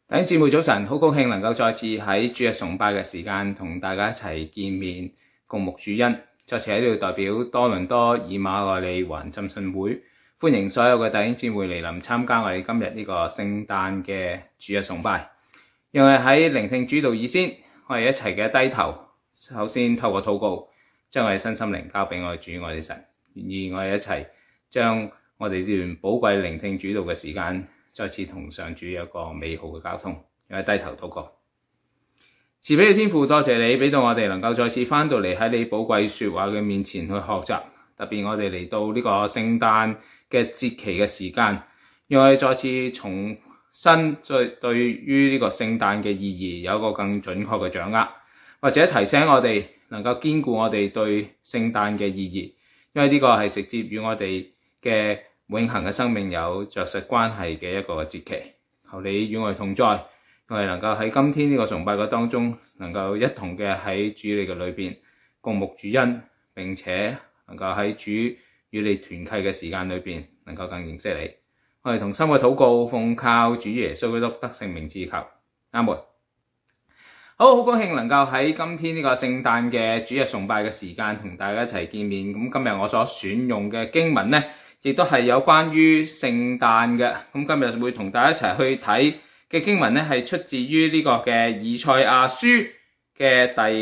弟兄姊妹早晨，好高興能夠再次喺主日崇拜嘅時間同大家一齊見面，共沐主恩。再次喺呢度代表多倫多以馬內利華浸信會，歡迎所有嘅弟兄姊妹嚟臨參加我哋今日呢個聖誕嘅主日崇拜。讓我哋喺聆聽主道以先，我哋一齊嘅低頭，首先透過禱告，將我哋身心靈交俾我哋主我哋神，願意我哋一齊將我哋呢段寶貴聆聽主道嘅時間，再次同上主有一個美好嘅交通，讓我哋低頭禱告。慈悲嘅天父，多謝你俾到我哋能夠再次翻到嚟喺你寶貴說話嘅面前去學習，特別我哋嚟到呢個聖誕嘅節期嘅時間，讓我哋再次重新對於呢個聖誕嘅意義有一個更準確嘅掌握，或者提醒我哋能夠堅固我哋對聖誕嘅意義，因為呢個係直接與我哋嘅永恆嘅生命有着實關係嘅一個節期。求你與我哋同在，我哋能夠喺今天呢個崇拜嘅當中，能夠一同嘅喺主你嘅裏邊共沐主恩，並且能夠喺主與你團契嘅時間裏邊，能夠更認識你。我哋同心嘅禱告，奉靠主耶穌基督得聖名之求，阿門。好高興能夠喺今天呢個聖誕嘅主日崇拜嘅時間同大家一齊見面。咁今日我所選用嘅經文呢，亦都係有關於聖誕嘅。咁今日會同大家一齊去睇嘅經文呢，係出自於呢個嘅以賽亞書嘅第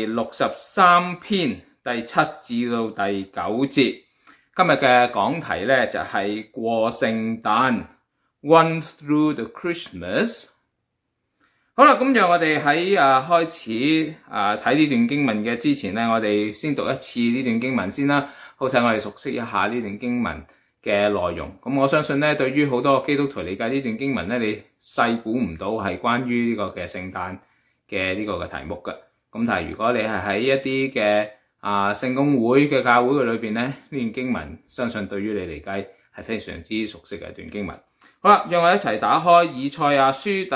63篇第7至到第9節。今日嘅講題呢，就係過聖誕 Run Through the Christmas。好啦，咁讓我哋喺開始睇呢段經文嘅之前呢，我哋先讀一次呢段經文先啦，好使我哋熟悉一下呢段經文嘅內容。咁我相信呢，對於好多基督徒理解呢段經文呢，你細估唔到係關於呢個嘅聖誕嘅呢個嘅題目嘅。咁但係如果你係喺一啲嘅聖公會嘅教會嘅裏邊呢，呢段經文相信對於你嚟計係非常之熟悉嘅一段經文。好啦，讓我一齊打開以賽亞書第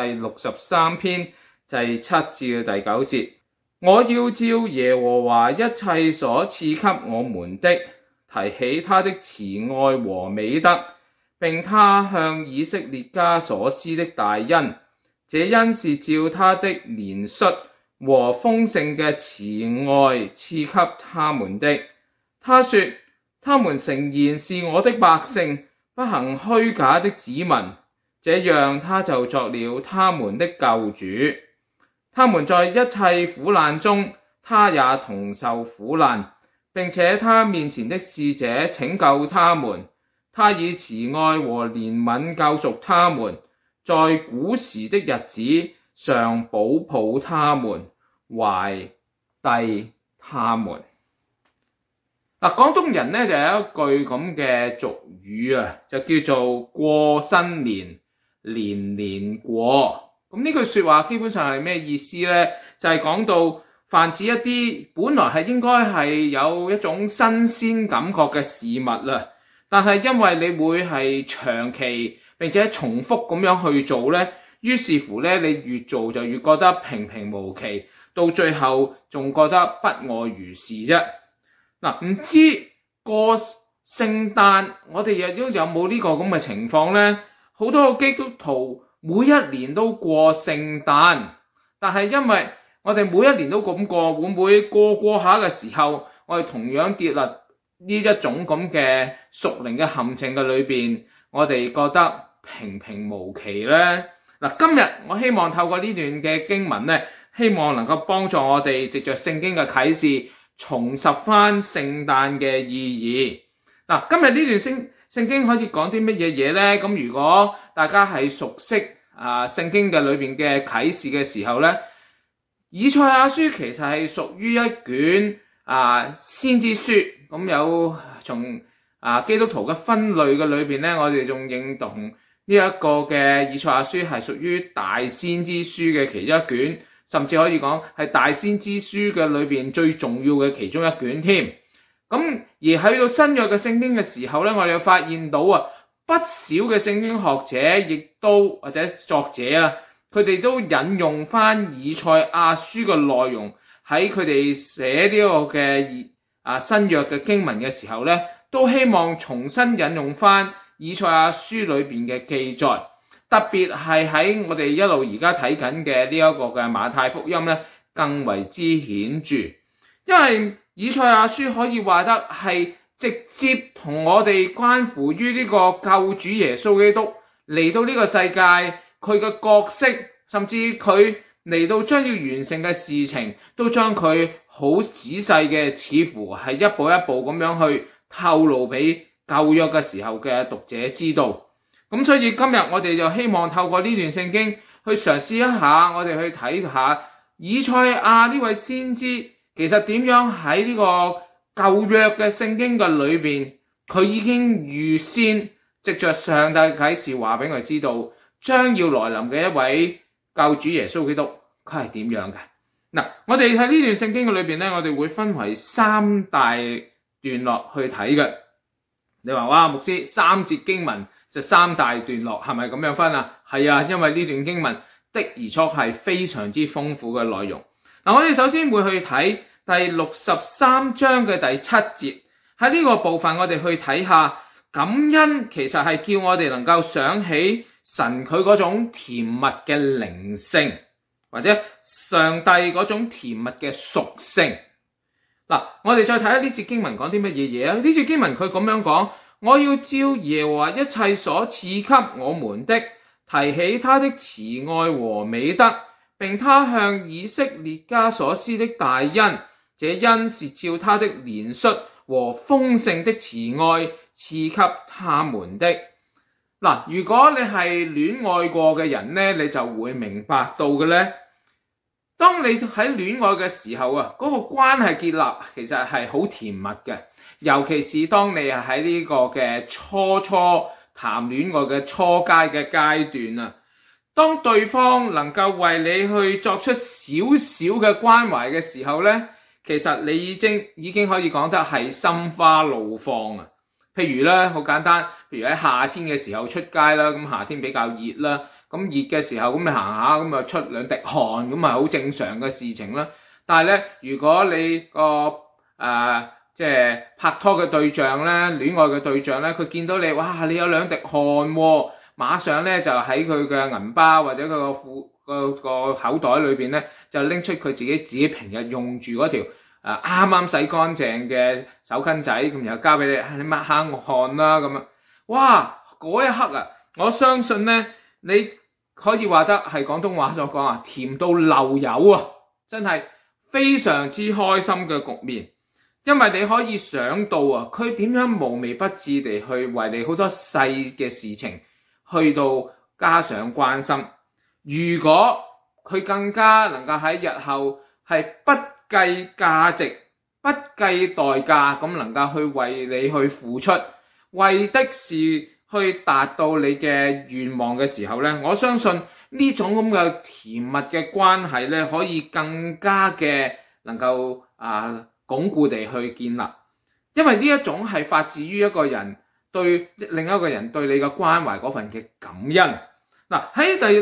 63篇第7至到第9節。我要照耶和華一切所賜給我們的，提起他的慈愛和美德，並他向以色列家所施的大恩。這恩是照他的憐恤和豐盛嘅慈愛賜給他們的。他說：他們誠然是我的百姓，不行虛假的子民，這樣他就作了他們的救主。他們在一切苦難中，他也同受苦難，並且他面前的使者拯救他們。他以慈愛和憐憫救贖他們，在古時的日子上保抱他們，懷締他們。廣東人呢就有一句咁嘅俗語就叫做過新年，年年過。咁呢句說話基本上係咩意思呢？就係講到泛指一啲本來係應該係有一種新鮮感覺嘅事物啦，但係因為你會係長期並且重複咁樣去做呢，於是乎呢，你越做就越覺得平平無奇，到最後仲覺得不外如是啫。唔知過聖誕我哋又有冇呢個咁嘅情況呢？好多基督徒每一年都過聖誕，但係因為我哋每一年都咁過，會唔會過下嘅時候，我哋同樣跌落呢一種咁嘅屬靈嘅陷阱嘅裏邊，我哋覺得平平無奇呢？今日我希望透過呢段嘅經文呢，希望能夠幫助我哋藉着聖經嘅啟示，重拾翻聖誕嘅意義。今日呢段聖經可以講啲乜嘢呢？咁如果大家係熟悉聖經嘅裏邊嘅啟示嘅時候呢，以賽亞書其實係屬於一卷先知書。咁有從基督徒嘅分類嘅裏邊呢，我哋仲認同呢一個嘅以賽亞書係屬於大先知書嘅其中一卷，甚至可以講係大先知書嘅裏邊最重要嘅其中一卷添。咁而喺到新約嘅聖經嘅時候呢，我哋發現到不少嘅聖經學者亦都或者作者佢哋都引用翻以賽亞書嘅內容，喺佢哋寫呢個嘅新約嘅經文嘅時候呢，都希望重新引用翻以賽亞書裏邊嘅記載。 特別係喺我哋一路而家睇緊嘅呢一個嘅馬太福音咧，更為之顯著。因為以賽亞書可以話得係直接同我哋關乎於呢個救主耶穌基督嚟到呢個世界，佢嘅角色，甚至佢嚟到將要完成嘅事情，都將佢好仔細嘅，似乎係一步一步咁樣去透露俾舊約嘅時候嘅讀者知道。咁所以今日我哋就希望透過呢段聖經去嘗試一下，我哋去睇下以賽亞呢位先知其實點樣喺呢個舊約嘅聖經嘅裏邊，佢已經預先藉着上帝啟示話俾佢知道將要來臨嘅一位救主耶穌基督，佢係點樣嘅。嗱，我哋喺呢段聖經嘅裏邊咧，我哋會分為三大段落去睇嘅。你話哇，牧師3節經文就3大段落，係咪咁樣分啊？係啊，因為呢段經文的而且確係非常之豐富嘅內容。嗱，我哋首先會去睇第63章嘅第7節，喺呢個部分我哋去睇下感恩，其實係叫我哋能夠想起神佢嗰種甜蜜嘅靈性，或者上帝嗰種甜蜜嘅屬性。嗱，我哋再睇下呢節經文講啲乜嘢嘢啊？呢節經文佢咁樣講：我要照耶和華一切所賜給我們的，提起他的慈愛和美德，並他向以色列家所施的大恩，這恩是照他的憐恤和豐盛的慈愛賜給他們的。嗱，如果你係戀愛過嘅人咧，你就會明白到嘅咧。當你喺戀愛嘅時候啊，嗰個關係建立其實係好甜蜜嘅，尤其是當你係喺呢個嘅初談戀愛嘅初階嘅階段啊，當對方能夠為你去作出少少嘅關懷嘅時候咧，其實你已經可以講得係心花怒放啊。譬如咧，好簡單，譬如喺夏天嘅時候出街啦，咁夏天比較熱啦。咁熱嘅時候，咁你行下咁啊出2滴汗，咁係好正常嘅事情啦。但係咧，如果你個即係拍拖嘅對象咧，戀愛嘅對象咧，佢見到你，哇！你有2滴汗喎，馬上咧就喺佢嘅銀包或者佢個口袋裏邊咧，就拎出佢自己平日用住嗰條啱啱洗乾淨嘅手巾仔，咁然後交俾你，你抹下汗啦咁樣。哇！嗰一刻啊，我相信咧，你可以話得係廣東話所講啊，甜到漏油啊，真係非常之開心嘅局面。因為你可以想到啊，佢點樣無微不至地去為你好多細嘅事情去到加上關心。如果佢更加能夠喺日後係不計價值、不計代價咁能夠去為你去付出，為的是去達到你嘅願望嘅時候咧，我相信呢種咁嘅甜蜜嘅關係咧，可以更加嘅能夠鞏固地去建立，因為呢一種係發自於一個人對另一個人對你嘅關懷嗰份嘅感恩。嗱，喺第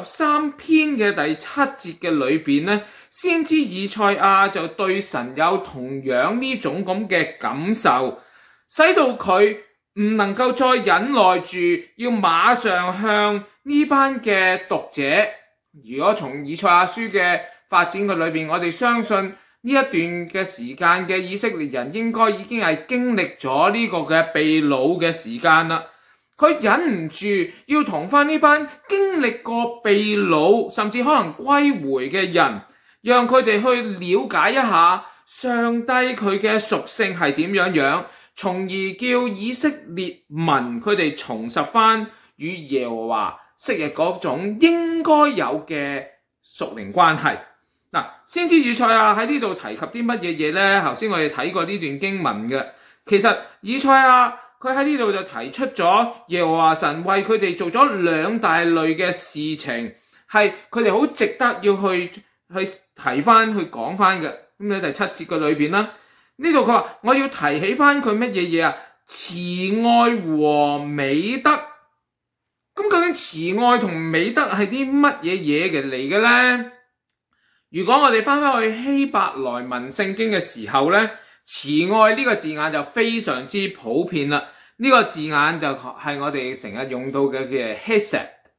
63篇嘅第7節嘅裏邊咧，先知以賽亞就對神有同樣呢種咁嘅感受，使到佢唔能夠再忍耐住，要馬上向呢班嘅讀者。如果從以賽亞書嘅發展嘅裏邊，我哋相信呢一段嘅時間嘅以色列人應該已經係經歷咗呢個嘅被擄嘅時間啦。佢忍唔住要同翻呢班經歷過被擄甚至可能歸回嘅人，讓佢哋去了解一下上帝佢嘅屬性係點樣，從而叫以色列民佢哋重拾翻與耶和華昔日嗰種應該有嘅屬靈關係。嗱，先知以賽亞喺呢度提及啲乜嘢嘢咧？頭先我哋睇過呢段經文嘅，其實以賽亞佢喺呢度就提出咗耶和華神為佢哋做咗2大類嘅事情，係佢哋好值得要去提翻去講翻嘅。咁喺第7節嘅裏邊啦，呢度佢話我要提起翻佢乜嘢嘢啊？慈愛和美德。咁究竟慈愛同美德係啲乜嘢嘢嚟嘅咧？如果我哋翻去希伯來文聖經嘅時候咧，慈愛呢個字眼就非常之普遍啦。呢個字眼就係我哋成日用到嘅hesed。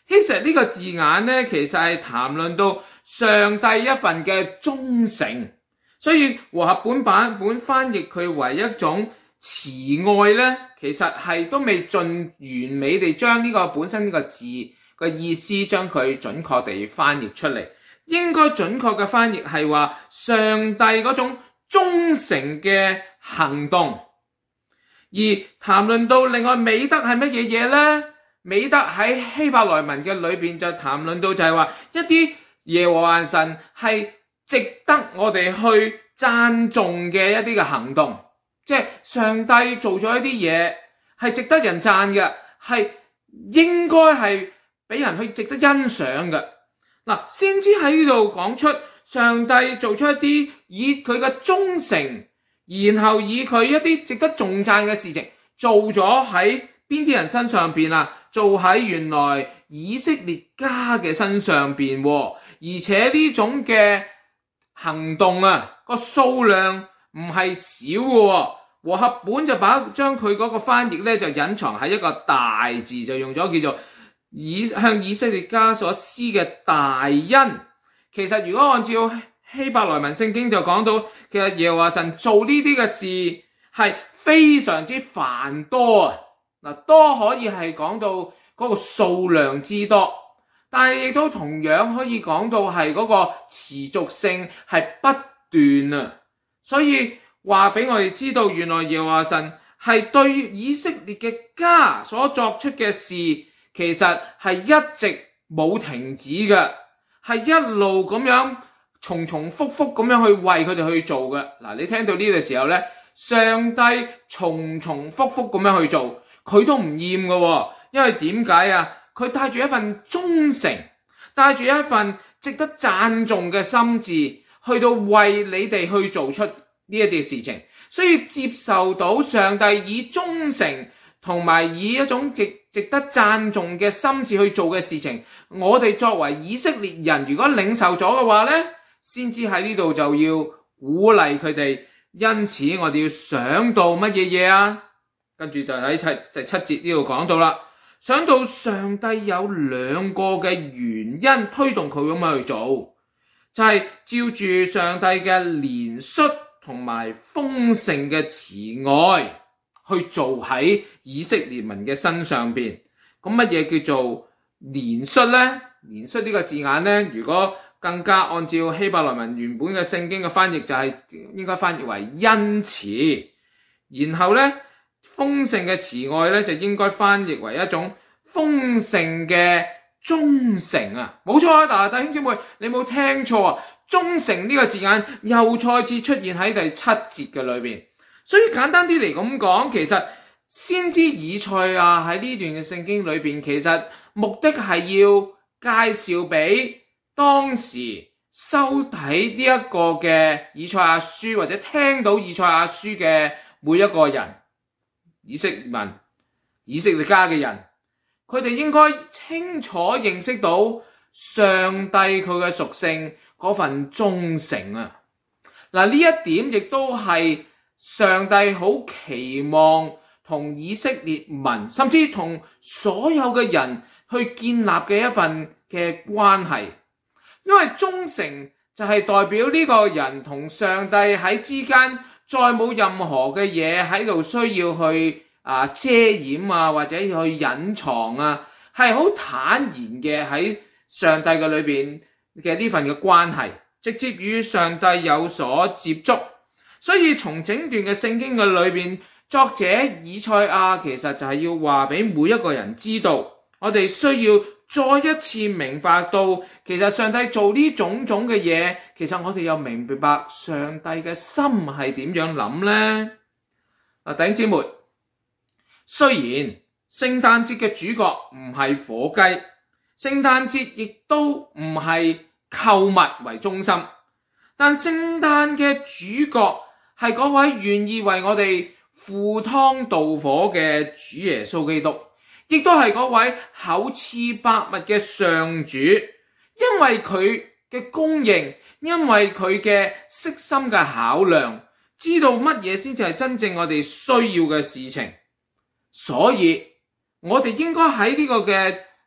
其實呢個字眼咧，其實係談論到上帝一份嘅忠誠，所以和合本版本翻譯佢為一種慈愛咧，其實係都未盡完美地將呢個本身呢個字個意思將佢準確地翻譯出嚟。應該準確嘅翻譯係話上帝嗰種忠誠嘅行動。而談論到另外美德係乜嘢嘢呢？美德喺希伯來文嘅裏邊就談論到就係話一啲耶和華神係值得我哋去讚頌嘅一啲嘅行動，即係上帝做咗一啲嘢係值得人讚嘅，係應該係俾人去值得欣賞嘅。嗱，先知喺呢度講出上帝做出一啲以佢嘅忠誠，然後以佢一啲值得頌讚嘅事情做咗喺邊啲人身上邊啊？做喺原來以色列家嘅身上邊，而且呢種嘅行動啊，個數量唔係少嘅。和合本就將佢嗰個翻譯咧就隱藏喺一個大字，就用咗叫做向以色列家所施嘅大恩。其實如果按照希伯來文聖經就講到，其實耶和華神做呢啲嘅事係非常之繁多啊！嗱，多可以係講到嗰個數量之多，但係亦都同樣可以講到係嗰個持續性係不斷啊！所以話俾我哋知道，原來耶和華神係對以色列嘅家所作出嘅事，其實係一直冇停止嘅，係一路咁樣重重複複咁樣去為佢哋去做嘅。嗱，你聽到呢個時候咧，上帝重重複複咁樣去做，佢都唔厭嘅，因為點解啊？佢帶住一份忠誠，帶住一份值得讚頌嘅心志，去到為你哋去做出呢一啲事情，所以接受到上帝以忠誠同埋以一種值得讚頌嘅心志去做嘅事情，我哋作為以色列人，如果領受咗嘅話咧，先知喺呢度就要鼓勵佢哋。因此我哋要想到乜嘢嘢啊？跟住就喺第七節呢度講到啦，想到上帝有兩個嘅原因推動佢咁樣去做，就係照住上帝嘅憐恤同埋豐盛嘅慈愛去做喺以色列民嘅身上邊。咁乜嘢叫做憐恤呢？憐恤呢個字眼呢，如果更加按照希伯來文原本嘅聖經嘅翻譯，就係應該翻譯為恩慈。然後呢，豐盛嘅慈愛呢，就應該翻譯為一種豐盛嘅忠誠啊！冇錯啊，但係弟兄姊妹，你冇聽錯啊！忠誠呢個字眼又再次出現喺第七節嘅裏邊。所以簡單啲嚟咁講，其實先知以賽亞喺呢段嘅聖經裏邊，其實目的係要介紹俾當時收睇呢一個嘅以賽亞書或者聽到以賽亞書嘅每一個人，以色列民、以色列家嘅人，佢哋應該清楚認識到上帝佢嘅屬性嗰份忠誠啊！嗱，呢一點亦都係上帝好期望同以色列民，甚至同所有嘅人去建立嘅一份嘅關係。因為忠誠就係代表呢個人同上帝喺之間再冇任何嘅嘢喺度需要去遮掩啊，或者去隱藏啊，係好坦然嘅喺上帝嘅裏邊嘅呢份嘅關係，直接與上帝有所接觸。所以從整段嘅聖經嘅裏邊，作者以賽亞其實就係要話俾每一個人知道，我哋需要再一次明白到，其實上帝做呢種種嘅嘢，其實我哋又明白上帝嘅心係點樣諗呢？弟兄姊妹，雖然聖誕節嘅主角唔係火雞，聖誕節亦都唔係購物為中心，但聖誕嘅主角係嗰位願意為我哋赴湯蹈火嘅主耶穌基督，亦都係嗰位厚賜百物嘅上主。因為佢嘅供應，因為佢嘅悉心嘅考量，知道乜嘢先至係真正我哋需要嘅事情，所以我哋應該喺呢個嘅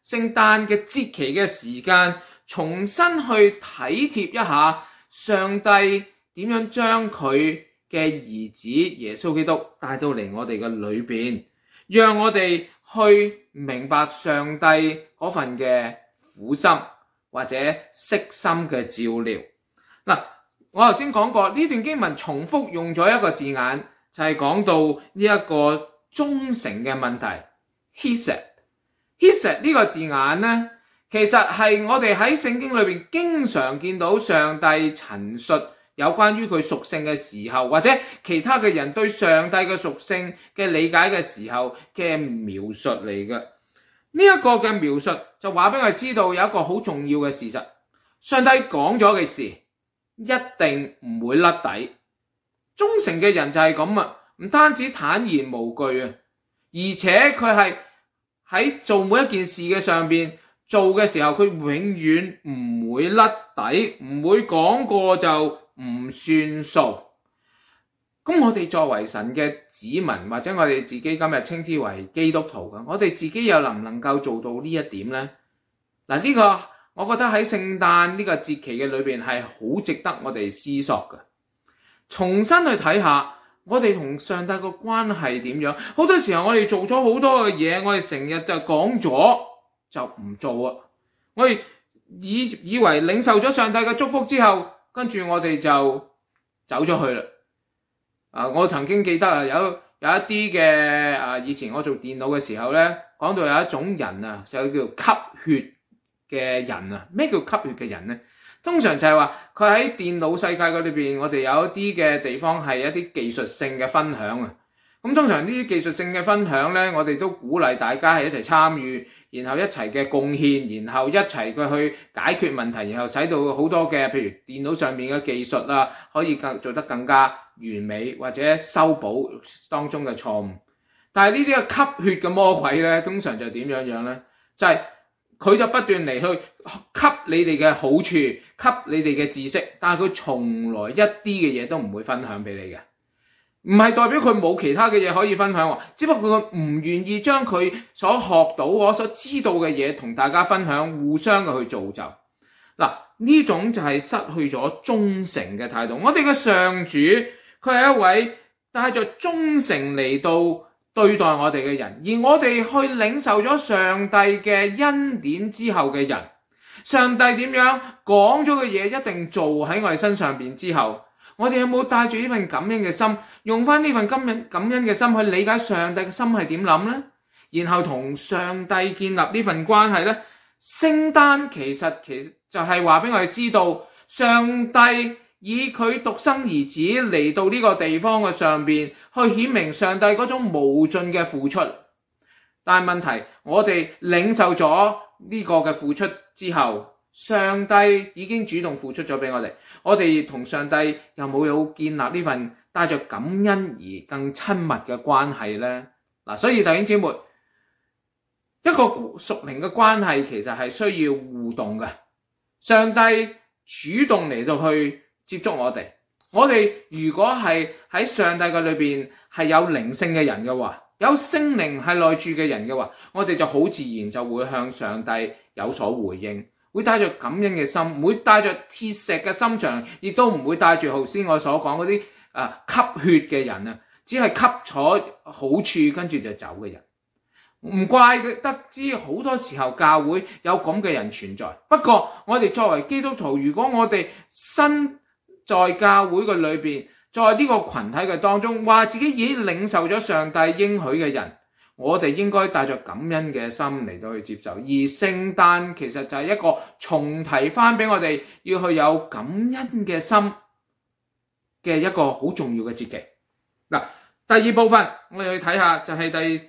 聖誕嘅節期嘅時間，重新去體貼一下上帝點樣將佢嘅兒子耶穌基督帶到嚟我哋嘅裏邊，讓我哋去明白上帝嗰份嘅苦心或者悉心嘅照料。嗱，我頭先講過呢段經文重複用咗一個字眼，就係講到呢一個忠誠嘅問題。Hesed 呢個字眼呢，其實係我哋喺聖經裏邊經常見到上帝陳述有關於佢屬性嘅時候，或者其他嘅人對上帝嘅屬性嘅理解嘅時候嘅描述嚟嘅。呢一個嘅描述就話俾我哋知道有一個好重要嘅事實，上帝講咗嘅事一定唔會甩底。忠誠嘅人就係咁啊，唔單止坦然無懼啊，而且佢係喺做每一件事嘅上邊做嘅時候，佢永遠唔會甩底，唔會講過就唔算數。咁我哋作為神嘅子民，或者我哋自己今日稱之為基督徒嘅，我哋自己又能唔能夠做到呢一點呢？嗱，呢個我覺得喺聖誕呢個節期嘅裏邊係好值得我哋思索嘅，重新去睇下我哋同上帝個關係點樣。好多時候我哋做咗好多嘅嘢，我哋成日就講咗就唔做啊！我哋以為領受咗上帝嘅祝福之後，跟住我哋就走咗去啦。我曾經記得有一啲嘅以前我做電腦嘅時候咧，講到有一種人啊，就叫吸血嘅人啊。咩叫吸血嘅人咧？通常就係話佢喺電腦世界嗰裏邊，我哋有一啲嘅地方係一啲技術性嘅分享啊。咁通常呢啲技術性嘅分享咧，我哋都鼓勵大家係一齊參與，然後一齊嘅貢獻，然後一齊嘅去解決問題，然後使到好多嘅譬如電腦上面嘅技術啊，可以做得更加完美，或者修補當中嘅錯誤。但係呢啲嘅吸血嘅魔鬼咧，通常就點樣咧？就係佢就不斷嚟去吸你哋嘅好處，吸你哋嘅知識，但係佢從來一啲嘅嘢都唔會分享俾你嘅。唔係代表佢冇其他嘅嘢可以分享，只不過佢唔願意將佢所學到我所知道嘅嘢同大家分享，互相嘅去造就。嗱，呢種就係失去咗忠誠嘅態度。我哋嘅上主，佢係一位帶着忠誠嚟到對待我哋嘅人，而我哋去領受咗上帝嘅恩典之後嘅人，上帝點樣講咗嘅嘢一定做喺我哋身上邊之後，我哋有冇帶住呢份感恩嘅心，用翻呢份感恩嘅心去理解上帝嘅心係點諗呢？然後同上帝建立呢份關係呢？聖誕其實就係話俾我哋知道，上帝以佢獨生兒子嚟到呢個地方嘅上邊，去顯明上帝嗰種無盡嘅付出。但係問題，我哋領受咗呢個嘅付出之後，上帝已經主動付出咗俾我哋，我哋同上帝有冇建立呢份帶着感恩而更親密嘅關係呢？所以弟兄姊妹，一個屬靈嘅關係其實係需要互動嘅。上帝主動嚟到去接觸我哋，我哋如果係喺上帝嘅裏邊係有靈性嘅人嘅話，有聖靈係內住嘅人嘅話，我哋就好自然就會向上帝有所回應，會帶着感恩嘅心，唔會帶着鐵石嘅心腸，亦都唔會帶住頭先我所講嗰啲吸血嘅人啊，只係吸咗好處跟住就走嘅人。唔怪得知好多時候教會有咁嘅人存在。不過我哋作為基督徒，如果我哋身在教會嘅裏邊，在呢個群體嘅當中，話自己已經領受咗上帝應許嘅人，我哋應該帶着感恩嘅心嚟到去接受。而聖誕其實就係一個重提翻俾我哋要去有感恩嘅心嘅一個好重要嘅節期。嗱，第二部分我哋去睇下，就係第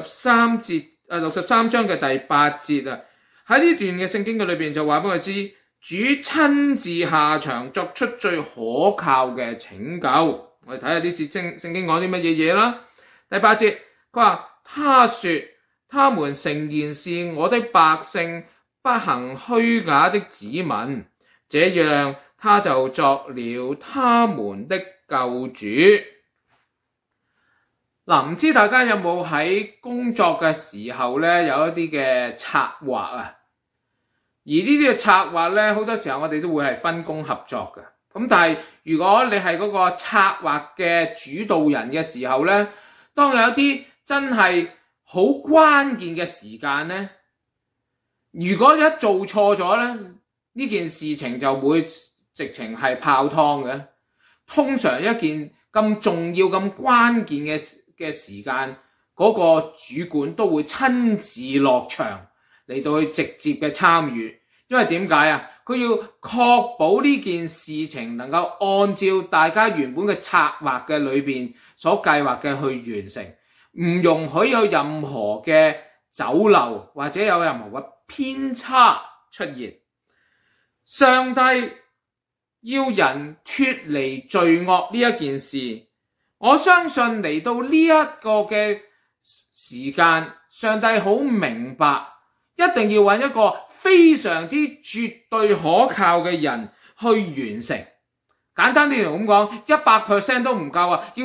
63章嘅第8節啊。喺呢段嘅聖經嘅裏邊就話俾我知，主親自下場作出最可靠嘅拯救。我哋睇下呢節聖經講啲乜嘢嘢啦。第8節佢話，他說他們誠然是我的百姓，不行虛假的子民，這樣他就作了他們的救主。 嗱，唔知大家有冇喺工作嘅時候咧有一啲嘅策劃啊？而呢啲嘅策劃咧，好多時候我哋都會係分工合作嘅。咁但係如果你係嗰個策劃嘅主導人嘅時候咧，當有一啲真係好關鍵嘅時間咧，如果一做錯咗咧，呢件事情就會直情係泡湯嘅。通常一件咁重要咁關鍵嘅時間，嗰個主管都會親自落場嚟到去直接嘅參與，因為點解啊？佢要確保呢件事情能夠按照大家原本嘅策劃嘅裏邊所計劃嘅去完成，唔容許有任何嘅走漏或者有任何嘅偏差出現。上帝要人脫離罪惡呢一件事，我相信嚟到呢一個嘅時間，上帝好明白，一定要揾一個非常之絕對可靠嘅人去完成。簡單啲嚟咁講，100% 都唔夠啊，要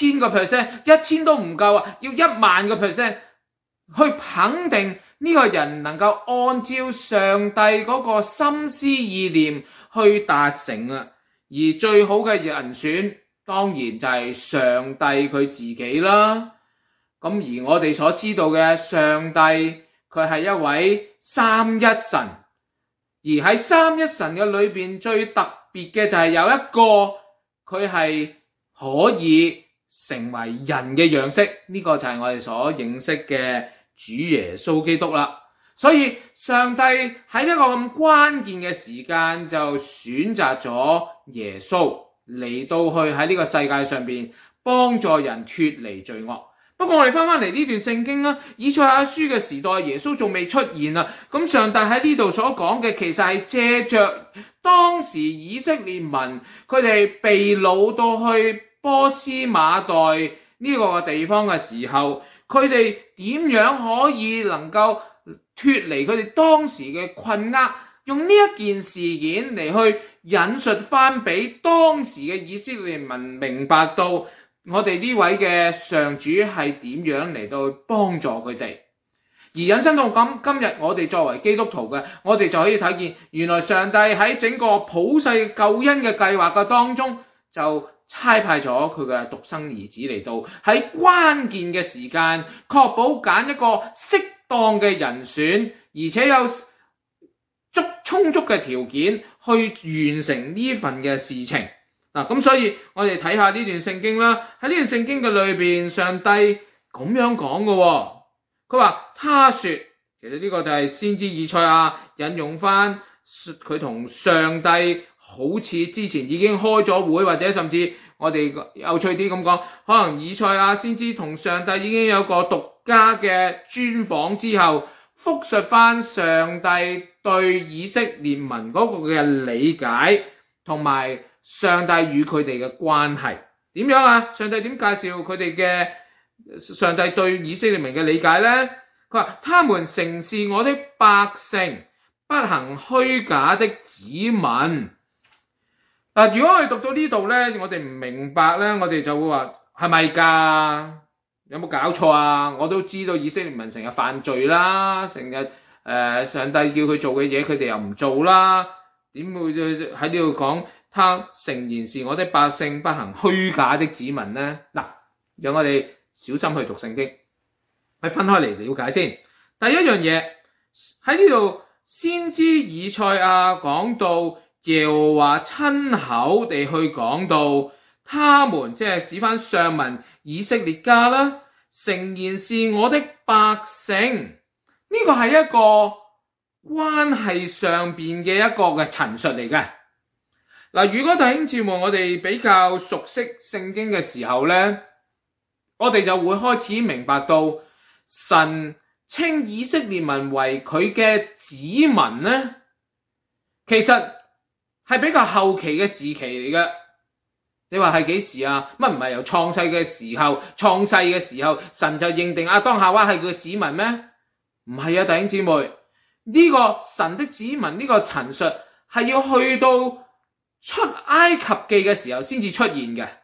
1000%，1000都唔夠啊，要10000%去肯定呢個人能夠按照上帝嗰個心思意念去達成啊。而最好嘅人選當然就係上帝佢自己啦。咁而我哋所知道嘅上帝佢係一位三一神，而喺三一神嘅裏邊最特別嘅就係有一個佢係可以成為人嘅樣式，呢個就係我哋所認識嘅主耶穌基督啦。所以上帝喺一個咁關鍵嘅時間就選擇咗耶穌嚟到去喺呢個世界上邊幫助人脫離罪惡。不過我哋翻嚟呢段聖經啦，以賽亞書嘅時代耶穌仲未出現啊，咁上帝喺呢度所講嘅其實係借着當時以色列民佢哋被擄到去波斯馬代呢個地方嘅時候，佢哋點樣可以能夠脫離佢哋當時嘅困厄，用呢一件事件嚟去引述翻俾當時嘅以色列民明白到我哋呢位嘅上主係點樣嚟到幫助佢哋，而引申到今日我哋作為基督徒嘅，我哋就可以睇見原來上帝喺整個普世救恩嘅計劃嘅當中，就差派咗佢嘅獨生兒子嚟到喺關鍵嘅時間，確保揀一個適當嘅人選，而且有充足嘅條件去完成呢份嘅事情。咁所以我哋睇下呢段聖經啦，喺呢段聖經嘅裏邊，上帝咁樣講嘅，佢話他說，其實呢個就係先知以賽亞引用翻佢同上帝好似之前已經開咗會，或者甚至我哋有趣啲咁講，可能以賽亞先知同上帝已經有個獨家嘅專訪之後，複述翻上帝對以色列民嗰個嘅理解同埋上帝與佢哋嘅關係點樣啊？上帝點介紹佢哋嘅上帝對以色列民嘅理解呢？佢話他們誠是我的百姓，不行虛假的子民。如果我哋讀到呢度呢，我哋唔明白呢，我哋就會話係咪㗎？有冇搞錯啊？我都知道以色列民成日犯罪啦，成日上帝叫佢做嘅嘢佢哋又唔做啦，點會喺呢度講他誠然是我的百姓，不行虛假的子民呢？嗱，讓我哋小心去讀聖經，去分開嚟了解先。第一樣嘢喺呢度，先知以賽亞講到耶和華親口地去講到，他們即係指翻上文以色列家啦，誠然是我的百姓，呢個係一個關係上邊嘅一個嘅陳述嚟嘅。如果弟兄姊妹我哋比較熟悉聖經嘅時候呢，我哋就會開始明白到神稱以色列民為佢嘅子民呢，其實係比較後期嘅時期嚟嘅。你話係幾時啊？乜唔係由創世嘅時候神就認定亞當夏娃係佢嘅子民咩？唔係啊，弟兄姊妹，呢個神的子民呢個陳述係要去到出埃及記嘅時候先至出現嘅。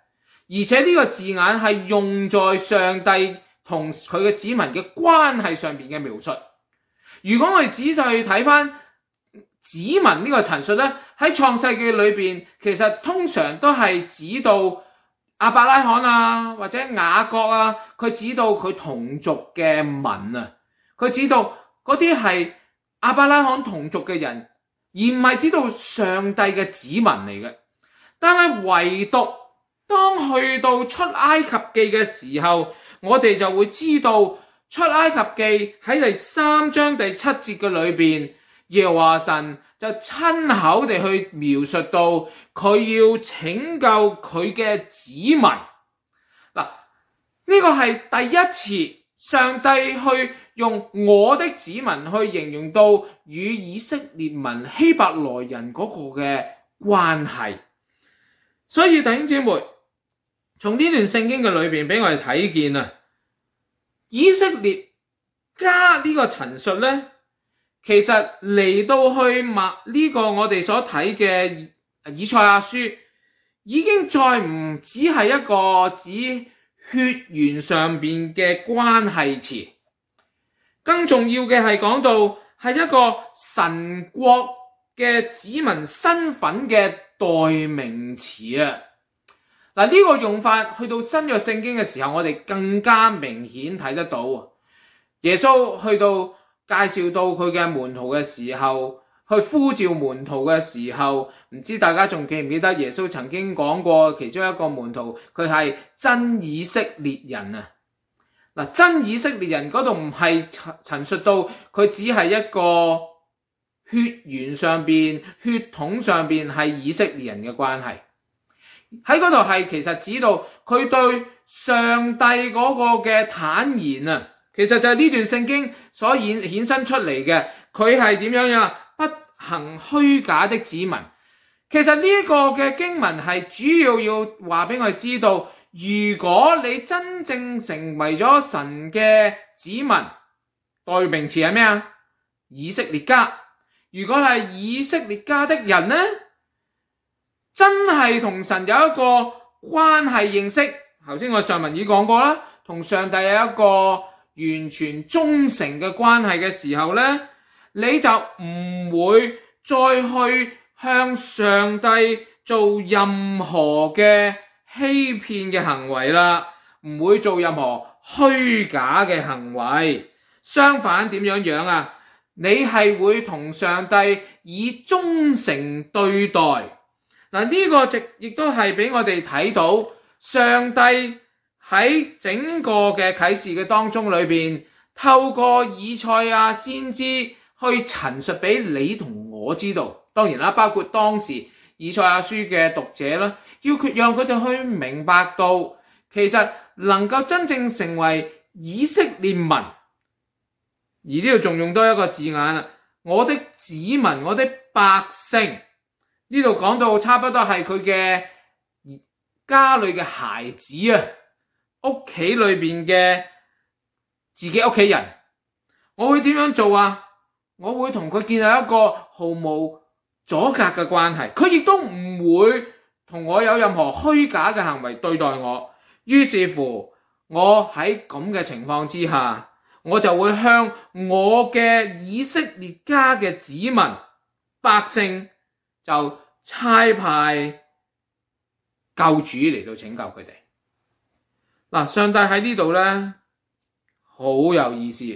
而且呢個字眼係用在上帝同佢嘅子民嘅關係上邊嘅描述。如果我哋仔細去睇翻子民呢個陳述咧，喺創世記裏邊，其實通常都係指到亞伯拉罕啊，或者雅各啊，佢指到佢同族嘅民啊，佢指到嗰啲係亞伯拉罕同族嘅人，而唔係指到上帝嘅子民嚟嘅。但係唯獨當去到出埃及記嘅時候，我哋就會知道出埃及記喺第3章第7節嘅裏邊，耶和華神就親口地去描述到佢要拯救佢嘅子民。嗱，呢個係第一次上帝去用我的子民去形容到與以色列民希伯來人嗰個嘅關係。所以弟兄姊妹，從呢段聖經嘅裏邊俾我哋睇見啊，以色列家呢個陳述咧，其實嚟到去呢個我哋所睇嘅以賽亞書，已經再唔只係一個指血緣上邊嘅關係詞，更重要嘅係講到係一個神國嘅子民身份嘅代名詞啊！嗱，呢個用法去到新約聖經嘅時候，我哋更加明顯睇得到。耶穌去到介紹到佢嘅門徒嘅時候，去呼召門徒嘅時候，唔知大家仲記唔記得耶穌曾經講過其中一個門徒，佢係真以色列人啊！嗱，真以色列人嗰度唔係陳述到佢只係一個血緣上邊、血統上邊係以色列人嘅關係，喺嗰度係其實指到佢對上帝嗰個嘅坦然啊，其實就係呢段聖經所衍生出嚟嘅，佢係點樣呀？不行虛假的子民。其實呢個嘅經文係主要話俾我哋知道，如果你真正成為咗神嘅子民，代名詞係咩啊？以色列家。如果係以色列家的人呢，真係同神有一個關係認識，頭先我上文已講過啦，同上帝有一個完全忠誠嘅關係嘅時候呢，你就唔會再去向上帝做任何嘅欺騙嘅行為啦，唔會做任何虛假嘅行為。相反點樣啊？你係會同上帝以忠誠對待。嗱，呢個亦都係俾我哋睇到上帝喺整個嘅啟示嘅當中裏邊，透過以賽亞先知去陳述俾你同我知道。當然啦，包括當時以賽亞書嘅讀者啦，讓佢哋去明白到，其實能夠真正成為以色列民。而呢度仲用多一個字眼啦，我的子民，我的百姓。呢度講到差不多係佢嘅家裏嘅孩子啊，屋企裏邊嘅自己屋企人。我會點樣做啊？我會同佢建立一個毫無阻隔嘅關係，佢亦都唔會同我有任何虛假嘅行為對待我。於是乎，我喺咁嘅情況之下，我就會向我嘅以色列家嘅子民百姓就差派救主嚟到拯救佢哋。嗱，上帝喺呢度咧好有意思。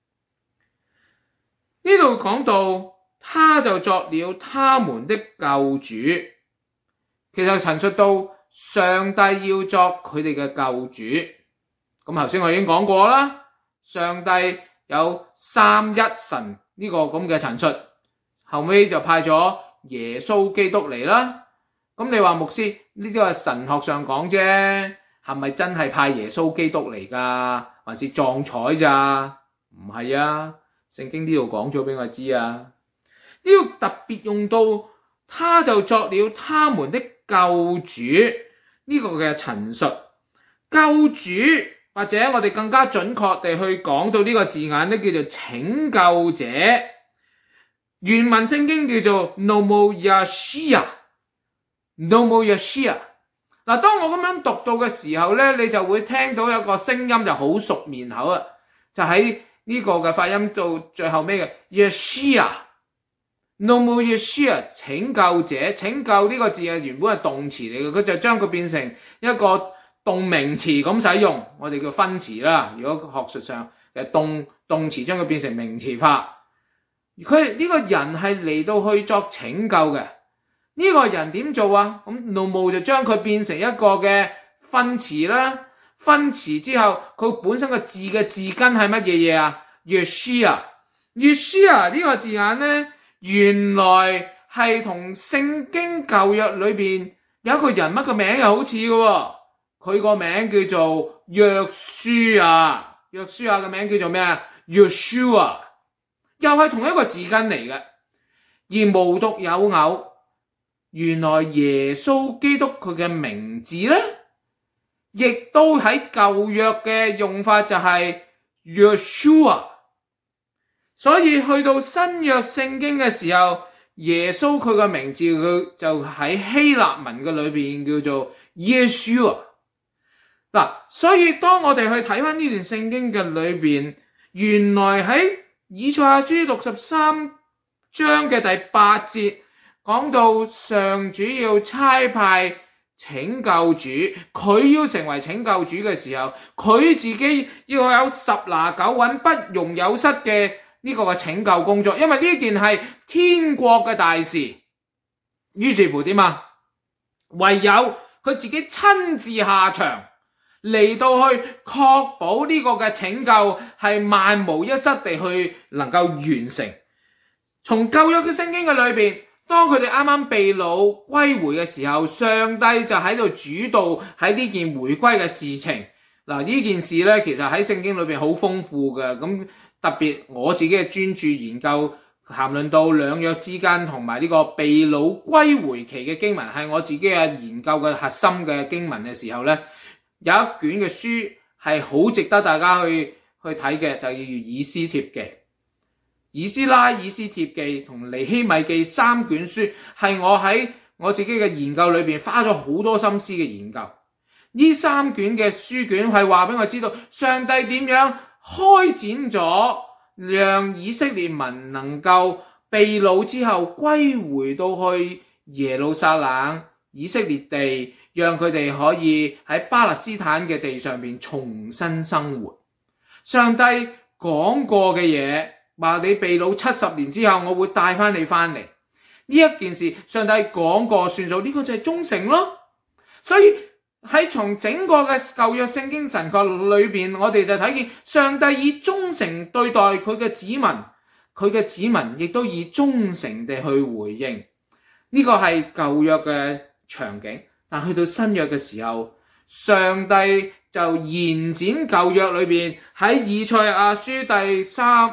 呢度講到他就作了他們的救主，其實陳述到上帝要作佢哋嘅救主。咁頭先我已經講過啦。上帝有三一神呢個咁嘅陳述，後尾就派咗耶穌基督嚟啦。咁你話牧師呢啲係神學上講啫，係咪真係派耶穌基督嚟噶？還是撞彩咋？唔係啊，聖經呢度講咗俾我知啊。呢度特別用到他就作了他們的救主呢個嘅陳述，救主。或者我哋更加準確地去講到呢個字眼咧，叫做拯救者。原文聖經叫做 Nomo Yeshua，Nomo Yeshua， 嗱，當我咁樣讀到嘅時候咧，你就會聽到有個聲音就好熟面口啊，就喺呢個嘅發音到最後尾嘅 Yeshua。Nomo Yeshua 拯救者，拯救呢個字啊原本係動詞嚟嘅，佢就將佢變成一個動名詞咁使用，我哋叫分詞啦。如果學術上嘅動詞將佢變成名詞化，佢呢個人係嚟到去作拯救嘅。呢個人點做啊？咁 Nomo 就將佢變成一個嘅分詞啦。分詞之後，佢本身個字嘅字根係乜嘢嘢啊？Yeshua 呢個字眼咧，原來係同聖經舊約裏邊有一個人物嘅名又好似嘅喎。佢個名叫做約書亞，約書亞嘅名叫做咩啊？Yeshua，又係同一個字根嚟嘅。而無獨有偶，原來耶穌基督佢嘅名字咧，亦都喺舊約嘅用法就係 Yeshua。所以去到新約聖經嘅時候，耶穌佢嘅名字佢就喺希臘文嘅裏邊叫做 Yeshua。嗱，所以當我哋去睇翻呢段聖經嘅裏邊，原來喺以賽亞書63章嘅第8節講到上主要差派拯救主，佢要成為拯救主嘅時候，佢自己要有十拿九穩、不容有失嘅呢個嘅拯救工作，因為呢件係天國嘅大事。於是乎點啊？唯有佢自己親自下場嚟到去確保呢個嘅拯救係萬無一失地去能夠完成。從舊約嘅聖經嘅裏邊，當佢哋啱啱被擄歸回嘅時候，上帝就喺度主導喺呢件回歸嘅事情。嗱，呢件事咧，其實喺聖經裏邊好豐富嘅。咁特別我自己嘅專注研究談論到兩約之間同埋呢個被擄歸回期嘅經文，係我自己嘅研究嘅核心嘅經文嘅時候咧，有一卷嘅書係好值得大家去睇嘅，就叫以斯帖記。以斯拉、以斯帖記同尼希米記三卷書係我喺我自己嘅研究裏邊花咗好多心思嘅研究。呢三卷嘅書卷係話俾我知道上帝點樣開展咗讓以色列民能夠被擄之後歸回到去耶路撒冷、以色列地，讓佢哋可以喺巴勒斯坦嘅地上邊重新生活。上帝講過嘅嘢，話你被擄70年之後，我會帶翻你翻嚟。呢一件事，上帝講過算數，呢個就係忠誠咯。所以喺從整個嘅舊約聖經神學裏邊，我哋就睇見上帝以忠誠對待佢嘅子民，佢嘅子民亦都以忠誠地去回應。呢個係舊約嘅場景，但去到新約嘅時候，上帝就延展舊約裏邊喺以賽亞書第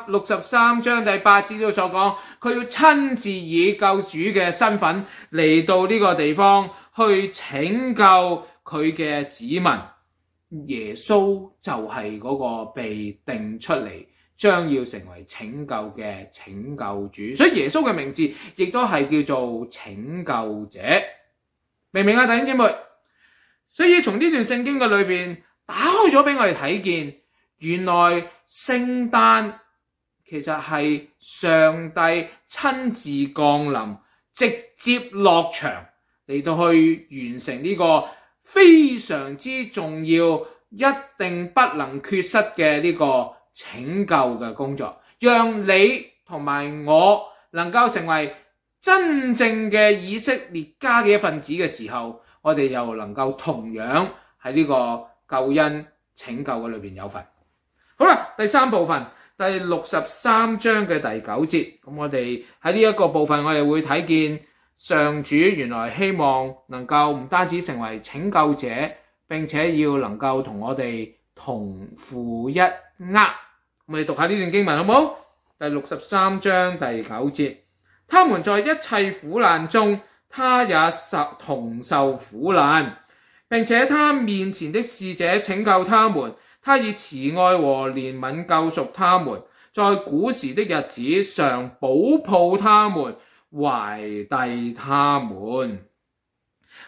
63章第8節度所講，佢要親自以救主嘅身份嚟到呢個地方去拯救佢嘅子民。耶穌就係嗰個被定出嚟將要成為拯救嘅拯救主，所以耶穌嘅名字亦都係叫做拯救者。明唔明啊，弟兄姊妹？所以從呢段聖經嘅裏邊打開咗俾我哋睇見，原來聖誕其實係上帝親自降臨，直接落場嚟到去完成呢個非常之重要、一定不能缺失嘅呢個拯救嘅工作，讓你同埋我能夠成為真正嘅以色列家嘅一份子嘅時候，我哋又能夠同樣喺呢個救恩拯救嘅裏邊有份。好啦，第三部分第63章嘅第9節，咁我哋喺呢一個部分我哋會睇見上主原來希望能夠唔單止成為拯救者，並且要能夠同我哋同負一軛。我哋讀下呢段經文好唔好？第63章第9節，他們在一切苦難中，他也同受苦難，並且他面前的使者拯救他們，他以慈愛和憐憫救贖他們，在古時的日子常保抱他們，懷蒂他們。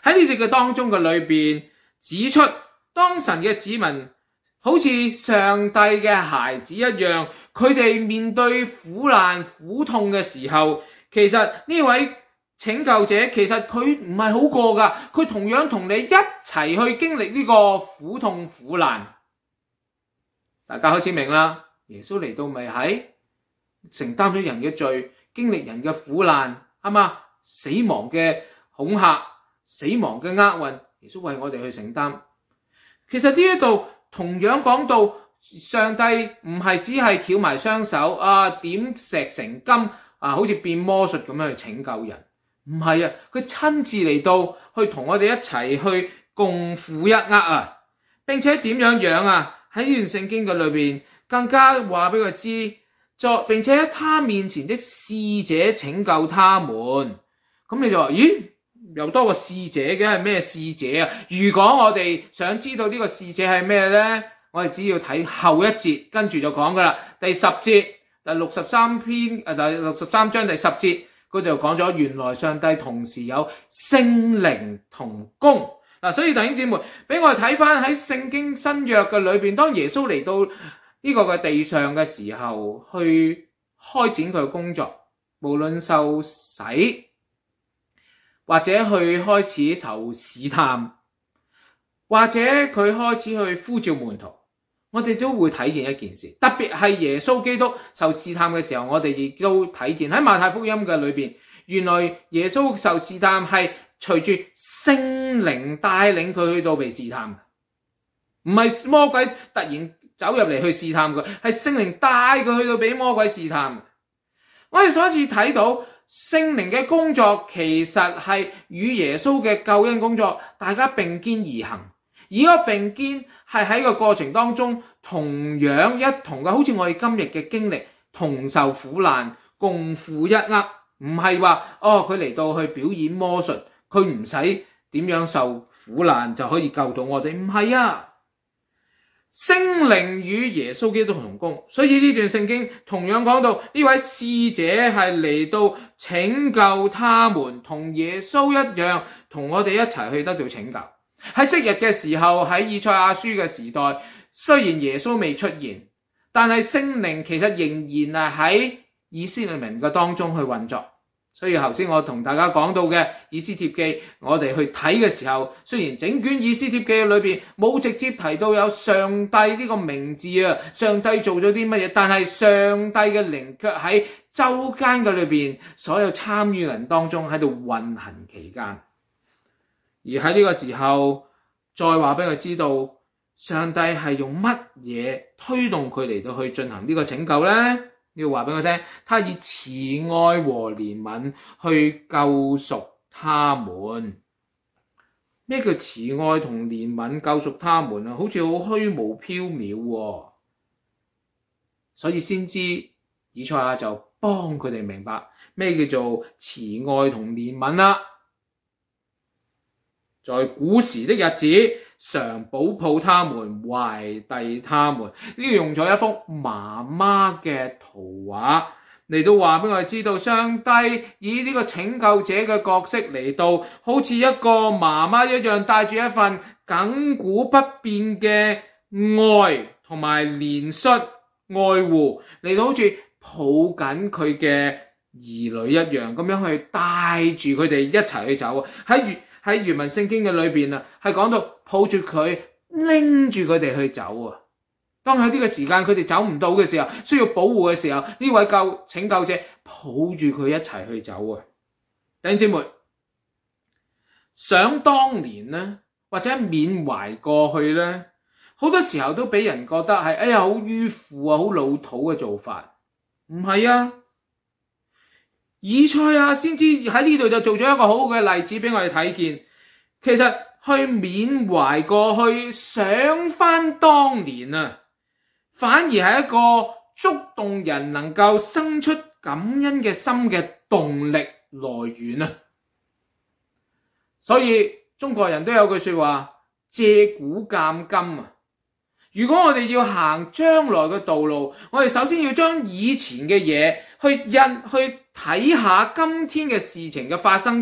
喺呢節嘅當中嘅裏邊指出，當神嘅子民好似上帝嘅孩子一樣，佢哋面對苦難苦痛嘅時候，其實呢位拯救者其實佢唔係好過㗎，佢同樣同你一齊去經歷呢個苦痛苦難。大家開始明啦，耶穌嚟到咪係承擔咗人嘅罪，經歷人嘅苦難，係嘛？死亡嘅恐嚇，死亡嘅厄運，耶穌為我哋去承擔。其實呢一度同樣講到上帝唔係只係翹埋雙手點石成金好似變魔術咁樣去拯救人，唔係啊，佢親自嚟到去同我哋一齊去共負一軛並且點樣喺呢段聖經嘅裏邊更加話俾佢知，並且喺他面前的使者拯救他們。咁你就話咦，又多個使者嘅係咩使者啊？如果我哋想知道呢個使者係咩呢？我哋只要睇後一節，跟住就講噶啦。第10節，第63章第10節，佢就講咗原來上帝同時有聖靈同工。所以弟兄姊妹，俾我哋睇翻喺聖經新約嘅裏邊，當耶穌嚟到呢個嘅地上嘅時候，去開展佢嘅工作，無論受洗或者去開始受試探，或者佢開始去呼召門徒，我哋都會睇見一件事，特別係耶穌基督受試探嘅時候，我哋亦都睇見喺馬太福音嘅裏邊，原來耶穌受試探係隨住聖靈帶領佢去到被試探，唔係魔鬼突然走入嚟去試探佢，係聖靈帶佢去到俾魔鬼試探。我哋所以睇到聖靈嘅工作其實係與耶穌嘅救恩工作大家並肩而行，而嗰個並肩係喺個過程當中同樣一同嘅，好似我哋今日嘅經歷，同受苦難，共負一軛，唔係話佢嚟到去表演魔術，佢唔使點樣受苦難就可以救到我哋，唔係啊！聖靈與耶穌基督同工，所以呢段聖經同樣講到呢位使者係嚟到拯救他們，同耶穌一樣，同我哋一齊去得到拯救。喺昔日嘅時候，喺以賽亞書嘅時代，雖然耶穌未出現，但係聖靈其實仍然係喺以色列民嘅當中去運作。所以頭先我同大家講到嘅以斯帖記，我哋去睇嘅時候，雖然整卷以斯帖記裏邊冇直接提到有上帝呢個名字上帝做咗啲乜嘢，但係上帝嘅靈卻喺周間嘅裏邊所有參與人當中喺度運行其間。而喺呢個時候再話俾佢知道，上帝係用乜嘢推動佢嚟到去進行呢個拯救呢？要話俾我聽，他以慈愛和憐憫去救贖他們。咩叫慈愛同憐憫救贖他們啊？好似好虛無縹緲，所以先知以賽亞就幫佢哋明白咩叫做慈愛同憐憫啦。在古時的日子，常保抱他們，懷蒂他們。呢度用咗一幅媽媽嘅圖畫嚟到話俾我哋知道，上帝以呢個拯救者嘅角色嚟到，好似一個媽媽一樣，帶住一份亙古不變嘅愛同埋憐恤愛護嚟到，好似抱緊佢嘅兒女一樣，咁樣去帶住佢哋一齊去走。喺原文聖經嘅裏邊係講到抱住佢，拎住佢哋去走。當喺呢個時間佢哋走唔到嘅時候，需要保護嘅時候，呢位拯救者抱住佢一齊去走。弟兄姊妹，想當年呢，或者緬懷過去呢，好多時候都俾人覺得係好迂腐好老土嘅做法。唔係啊，以賽亞先知喺呢度就做咗一個好好嘅例子俾我哋睇見。其實去緬懷過去，想翻當年反而係一個觸動人能夠生出感恩嘅心嘅動力來源。所以中國人都有句說話，借古鑑今。如果我哋要行將來嘅道路，我哋首先要將以前嘅嘢去睇下今天嘅事情嘅發生，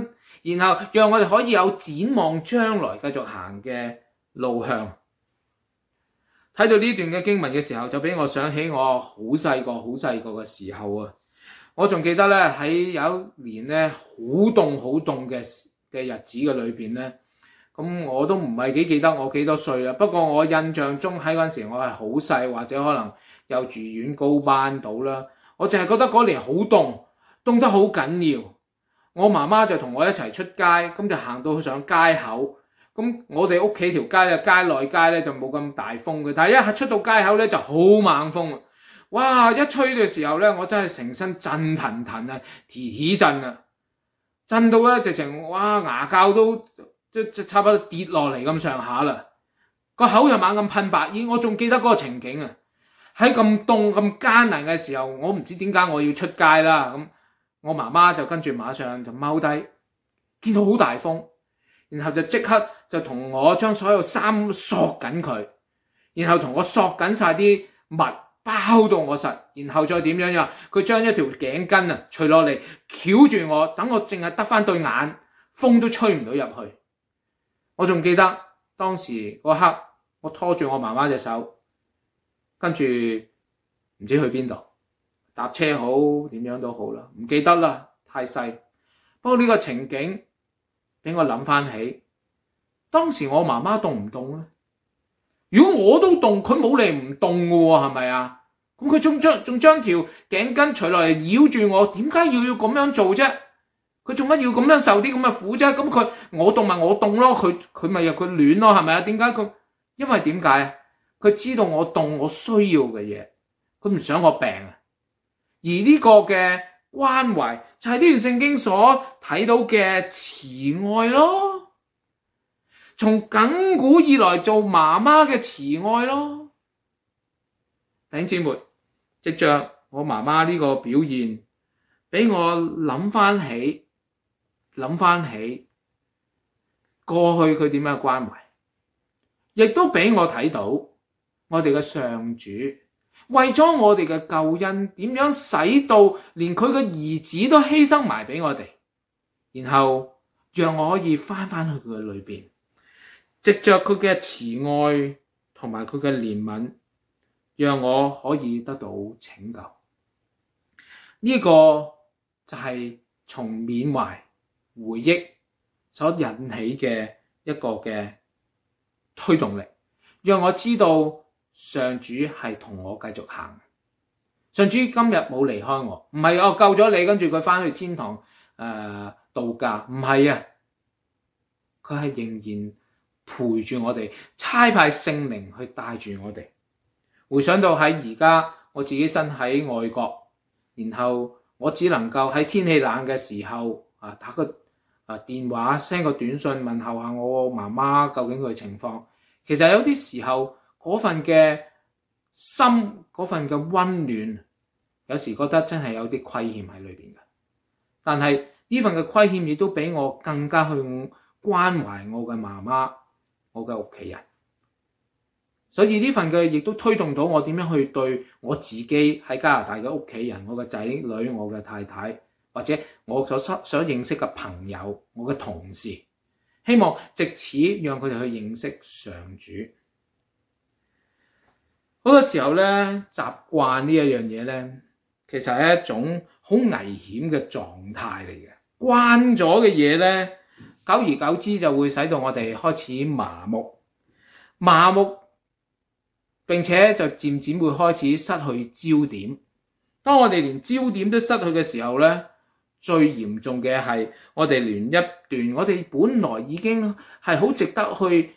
然後讓我哋可以有展望將來繼續行嘅路向。睇到呢段嘅經文嘅時候，就俾我想起我好細個嘅時候啊！我仲記得咧，喺有一年咧好凍嘅日子嘅裏邊咧，咁我都唔係幾記得我幾多歲啦。不過我印象中喺嗰陣時我係好細，或者可能幼稚園高班到啦。我淨係覺得嗰年好凍得好緊要。我媽媽就同我一齊出街，咁就行到上街口。咁我哋屋企條街嘅街內街咧就冇咁大風嘅，但係一出到街口咧就好猛風。哇！一吹嘅時候咧，我真係成身震騰騰啊，提震啊，震到咧直情哇牙膠都即差唔多跌落嚟咁上下啦。個口又猛咁噴白煙，我仲記得嗰個情景啊！喺咁凍咁艱難嘅時候，我唔知點解我要出街啦。咁我媽媽就跟住馬上就踎低，見到好大風，然後就即刻就同我將所有衫索緊佢，然後同我索緊晒啲襪，包到我實，然後再點樣呀？佢將一條頸巾啊除落嚟，翹住我，等我淨係得翻對眼，風都吹唔到入去。我仲記得當時嗰刻，我拖住我媽媽隻手，跟住唔知去邊度，搭車好點樣都好啦，唔記得啦，太細。不過呢個情景俾我諗翻起，當時我媽媽凍唔凍咧？如果我都凍，佢冇理唔凍嘅喎，係咪啊？咁佢仲將條頸巾除落嚟繞住我，點解要咁樣做啫？佢做乜要咁樣受啲咁嘅苦啫？咁我凍咪我凍咯，佢咪又佢暖咯，係咪啊？點解佢？因為點解啊？佢知道我凍，我需要嘅嘢，佢唔想我病啊。而呢個嘅關懷就係呢段聖經所睇到嘅慈愛咯。從亙古以來做媽媽嘅慈愛咯，弟兄姊妹，藉着我媽媽呢個表現，俾我諗翻起過去佢點樣關懷，亦都俾我睇到我哋嘅上主為咗我哋嘅救恩，點樣使到連佢嘅兒子都犧牲埋俾我哋，然後讓我可以翻去佢嘅裏邊。藉着佢嘅慈愛同埋佢嘅憐憫，讓我可以得到拯救。呢個就係從緬懷回憶所引起嘅一個嘅推動力，讓我知道上主係同我繼續行。上主今日冇離開我，唔係我救咗你，跟住佢翻去天堂度假，唔係啊，佢係仍然陪住我哋，差派聖靈去帶住我哋。回想到喺而家我自己身喺外國，然後我只能夠喺天氣冷嘅時候打個電話 send 個短信問候下我媽媽究竟佢嘅情況。其實有啲時候嗰份嘅心，嗰份嘅溫暖，有時覺得真係有啲虧欠喺裏邊嘅。但係呢份嘅虧欠亦都俾我更加去關懷我嘅媽媽，我嘅屋企人，所以呢份嘅亦都推動到我點樣去對我自己喺加拿大嘅屋企人，我嘅仔女，我嘅太太，或者我所認識嘅朋友，我嘅同事，希望藉此讓佢哋去認識上主。好多時候咧，習慣呢一樣嘢咧，其實係一種好危險嘅狀態嚟嘅。慣咗嘅嘢咧，久而久之就會使到我哋開始麻木，並且就漸漸會開始失去焦點。當我哋連焦點都失去嘅時候咧，最嚴重嘅係我哋連一段我哋本來已經係好值得去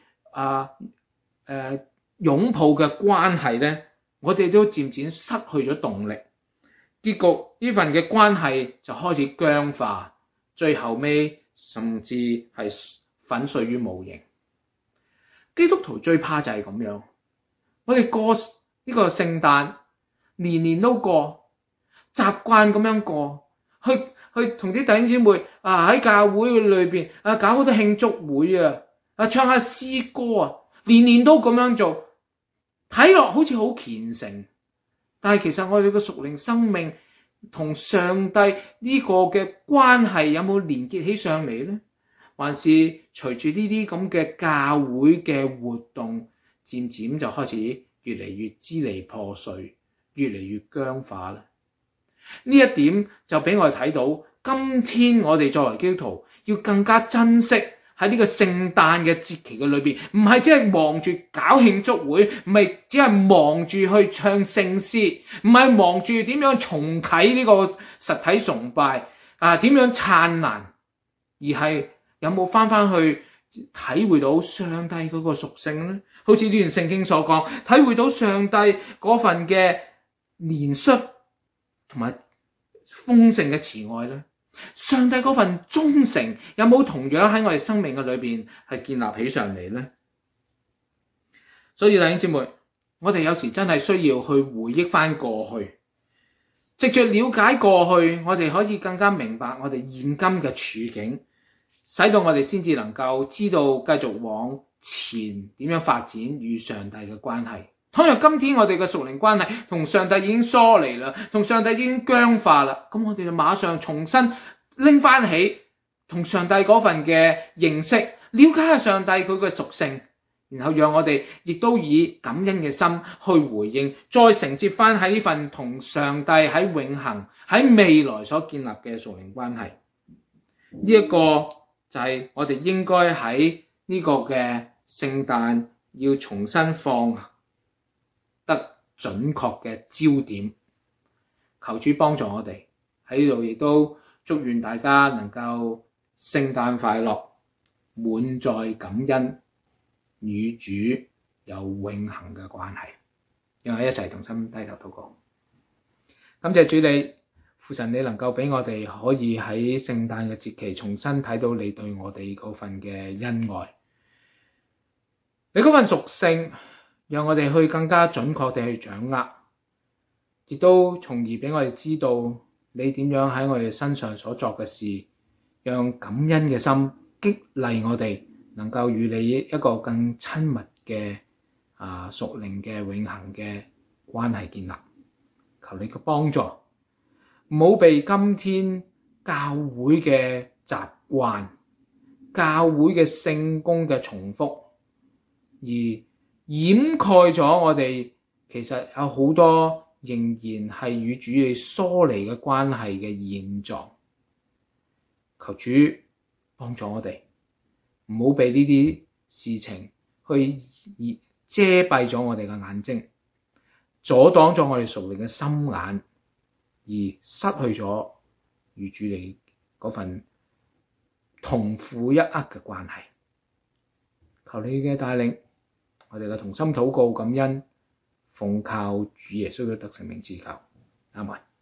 擁抱嘅關係咧，我哋都漸漸失去咗動力，結局呢份嘅關係就開始僵化，最後尾甚至係粉碎於無形。基督徒最怕就係咁樣，我哋過呢個聖誕，年年都過，習慣咁樣過，去同啲弟兄姊妹喺教會裏邊搞好多慶祝會唱下詩歌年年都咁樣做，睇落好似好虔誠，但係其實我哋嘅屬靈生命同上帝呢個嘅關係有冇連結起上嚟咧？ 還是隨住呢啲咁嘅教會嘅活動，漸漸就開始越嚟越支離破碎，越嚟越僵化咧？呢一點就俾我哋睇到，今天我哋作為基督徒要更加珍惜喺呢個聖誕嘅節期嘅裏邊，唔係只係忙住搞慶祝會，唔係只係忙住去唱聖詩，唔係忙住點樣重啟呢個實體崇拜點樣燦爛，而係有冇翻去體會到上帝嗰個屬性咧？好似呢段聖經所講，體會到上帝嗰份嘅憐恤同埋豐盛嘅慈愛咧，上帝嗰份忠誠有冇同樣喺我哋生命嘅裏邊係建立起上嚟咧？所以弟兄姊妹，我哋有時真係需要去回憶翻過去，藉着了解過去，我哋可以更加明白我哋現今嘅處境，使到我哋先至能夠知道繼續往前點樣發展與上帝嘅關係。倘若今天我哋嘅屬靈關係同上帝已經疏離啦，同上帝已經僵化啦，咁我哋就馬上重新拎翻起同上帝嗰份嘅認識，了解下上帝佢嘅屬性，然後讓我哋亦都以感恩嘅心去回應，再承接翻喺呢份同上帝喺永恆喺未來所建立嘅屬靈關係。呢一個就係我哋應該喺呢個嘅聖誕要重新放得準確嘅焦點。求主幫助我哋喺呢度，亦都祝願大家能夠聖誕快樂，滿載感恩，與主有永恆嘅關係。讓我一齊同心低頭禱告。感謝主你，父神，你能夠俾我哋可以喺聖誕嘅節期重新睇到你對我哋嗰份嘅恩愛，你嗰份屬性，讓我哋去更加準確地去掌握，亦都從而俾我哋知道你點樣喺我哋身上所作嘅事，讓感恩嘅心激勵我哋能夠與你一個更親密嘅屬靈嘅永恆嘅關係建立。求你嘅幫助，唔好被今天教會嘅習慣、教會嘅聖工嘅重複而掩蓋咗我哋其實有好多仍然係與主你疏離嘅關係嘅現狀。求主幫助我哋，唔好被呢啲事情去遮蔽咗我哋嘅眼睛，阻擋咗我哋屬靈嘅心眼，而失去咗與主你嗰份同負一軛嘅關係。求你嘅帶領，我哋嘅同心禱告感恩，奉靠主耶穌嘅得勝名字求，阿們。